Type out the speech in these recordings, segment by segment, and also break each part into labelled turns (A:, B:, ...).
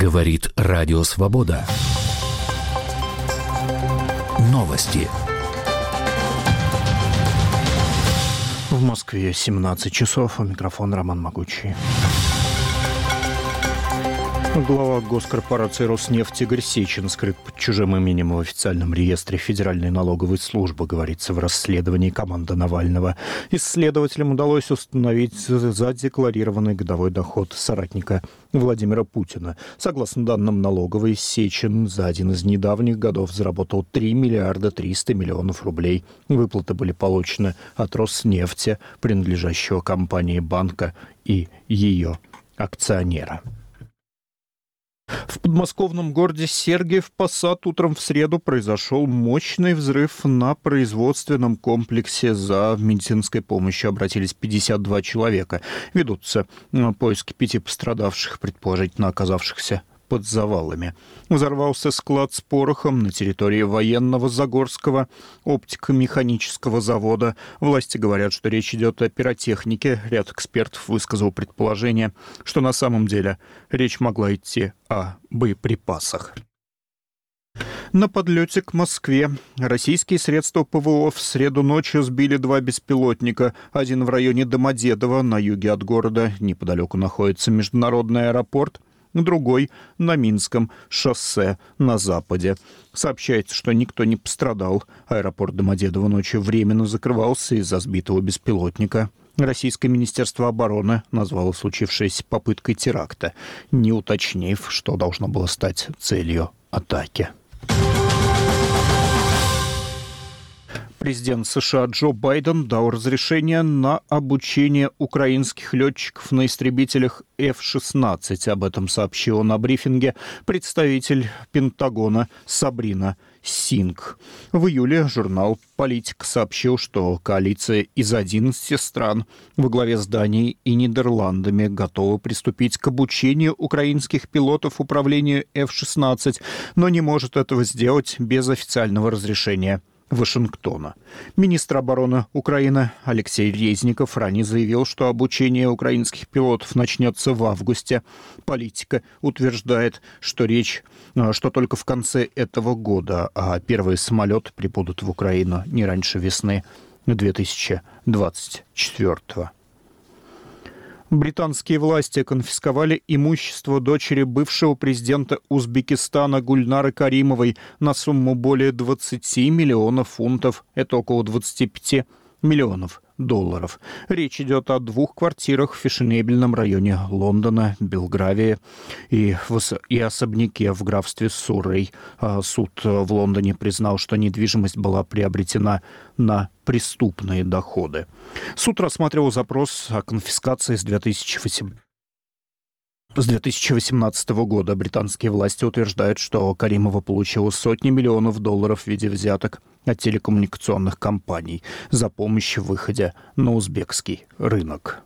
A: Говорит Радио Свобода. Новости.
B: В Москве 17 часов. У микрофона Роман Могучий. Глава госкорпорации «Роснефть» Игорь Сечин скрыт под чужим именем в официальном реестре Федеральной налоговой службы, говорится в расследовании команды Навального. Исследователям удалось установить задекларированный годовой доход соратника Владимира Путина. Согласно данным налоговой, Сечин за один из недавних годов заработал 3 миллиарда 300 миллионов рублей. Выплаты были получены от Роснефти, принадлежащего компании банка и ее акционера. В подмосковном городе Сергиев Посад утром в среду произошел мощный взрыв на производственном комплексе. За медицинской помощью обратились 52 человека. Ведутся поиски 5 пострадавших, предположительно оказавшихся под завалами. Взорвался склад с порохом на территории военного Загорского оптико-механического завода. Власти говорят, что речь идет о пиротехнике. Ряд экспертов высказал предположение, что на самом деле речь могла идти о боеприпасах. На подлете к Москве российские средства ПВО в среду ночью сбили 2 беспилотника. Один в районе Домодедово, на юге от города. Неподалеку находится международный аэропорт. Другой на Минском шоссе на западе. Сообщается, что никто не пострадал. Аэропорт Домодедово ночью временно закрывался из-за сбитого беспилотника. Российское министерство обороны назвало случившееся попыткой теракта, не уточнив, что должно было стать целью атаки. Президент США Джо Байден дал разрешение на обучение украинских летчиков на истребителях F-16. Об этом сообщила на брифинге представитель Пентагона Сабрина Синг. В июле журнал «Политик» сообщил, что коалиция из 11 стран во главе с Данией и Нидерландами готова приступить к обучению украинских пилотов управлению F-16, но не может этого сделать без официального разрешения Вашингтона. Министр обороны Украины Алексей Резников ранее заявил, что обучение украинских пилотов начнется в августе. Политика утверждает, что только в конце этого года, а первые самолеты прибудут в Украину не раньше весны 2024. Британские власти конфисковали имущество дочери бывшего президента Узбекистана Гульнары Каримовой на сумму более 20 миллионов фунтов. Это около 25 миллионов долларов. Речь идет о 2 квартирах в фешенебельном районе Лондона, Белгравии и особняке в графстве Суррей. Суд в Лондоне признал, что недвижимость была приобретена на преступные доходы. Суд рассматривал запрос о конфискации с 2018 года. Британские власти утверждают, что Каримова получила сотни миллионов долларов в виде взяток от телекоммуникационных компаний за помощь в выходе на узбекский рынок.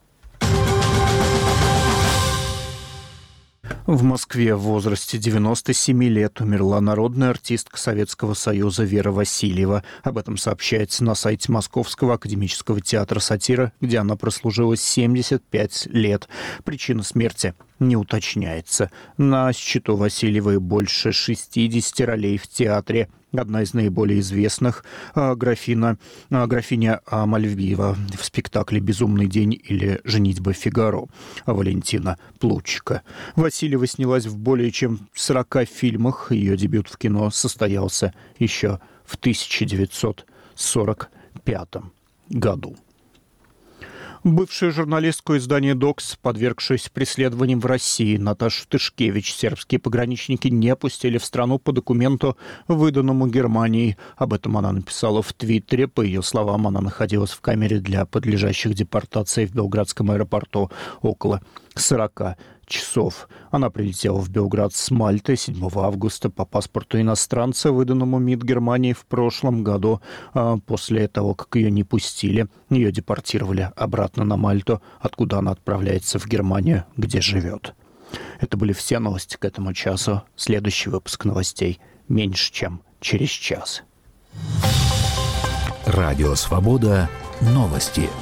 B: В Москве в возрасте 97 лет умерла народная артистка Советского Союза Вера Васильева. Об этом сообщается на сайте Московского академического театра «Сатира», где она прослужила 75 лет. Причина смерти не уточняется. На счету Васильевой больше 60 ролей в театре. Одна из наиболее известных графиня Амальвива в спектакле «Безумный день» или «Женитьба Фигаро» Валентина Плучика. Васильева снялась в более чем 40 фильмах. Ее дебют в кино состоялся еще в 1945 году. Бывшую журналистку издания «Докс», подвергшуюся преследованиям в России, Наташу Тышкевич, сербские пограничники не пустили в страну по документу, выданному Германией. Об этом она написала в Твиттере. По ее словам, она находилась в камере для подлежащих депортации в Белградском аэропорту около 40 часов. Она прилетела в Белград с Мальты 7 августа по паспорту иностранца, выданному МИД Германии в прошлом году. После того, как ее не пустили, ее депортировали обратно на Мальту, откуда она отправляется в Германию, где живет. Это были все новости к этому часу. Следующий выпуск новостей меньше, чем через час.
A: Радио Свобода. Новости.